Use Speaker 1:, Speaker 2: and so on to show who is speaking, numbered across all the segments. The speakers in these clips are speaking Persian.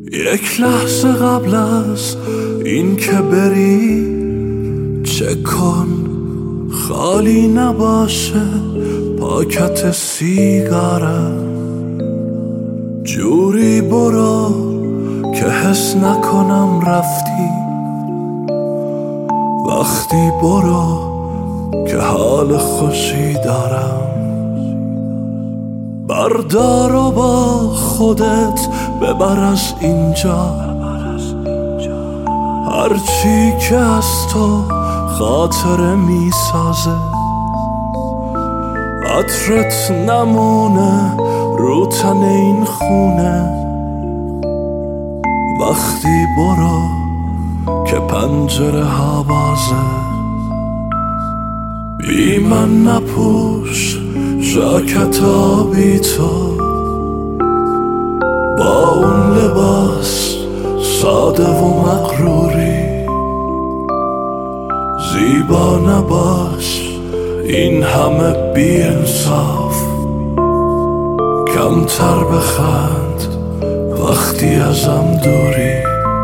Speaker 1: یک لحظه قبل از این که بری چک کن خالی نباشه پاکت سیگارم. جوری برو که حس نکنم رفتی، وقتی برو که حال خوشی دارم. بردار و با خودت ببر از اینجا هرچی که از تو خاطره میسازه. عطرت نمونه رو تن این خونه، وقتی برو که پنجره ها بازه. بی من نپوش ژاکت آبی تو، با اون لباس ساده و مغروری. زیبا نباش این همه بی انصاف، کمتر بخند وقتی ازم دوری.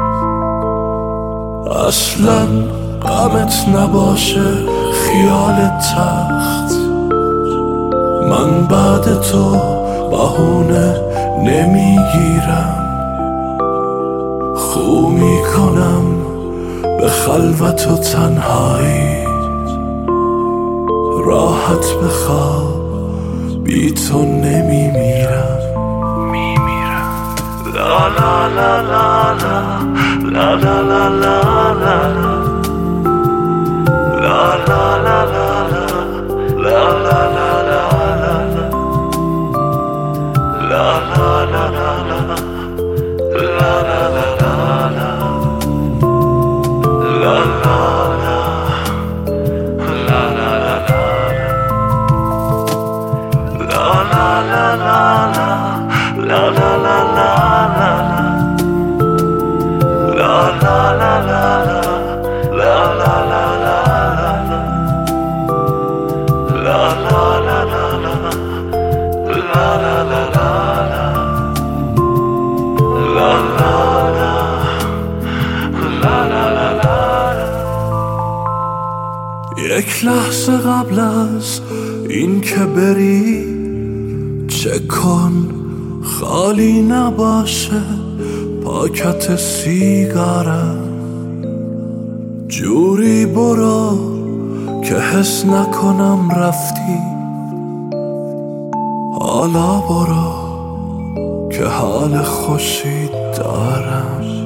Speaker 1: اصلا غمت نباشه خیال تخت، من بعد تو بهونه نمیگیرم. خو میکنم به خلوت و تنهایی، راحت بخواب بی تو نمیمیرم. لا لا لا لا لا لا لا لا لا لا لا لا لا لا لا یک لحظه قبل از این که بری چک کن خالی نباشه پاکت سیگارم. جوری برو که حس نکنم رفتی، حالا برو که حال خوشی دارم.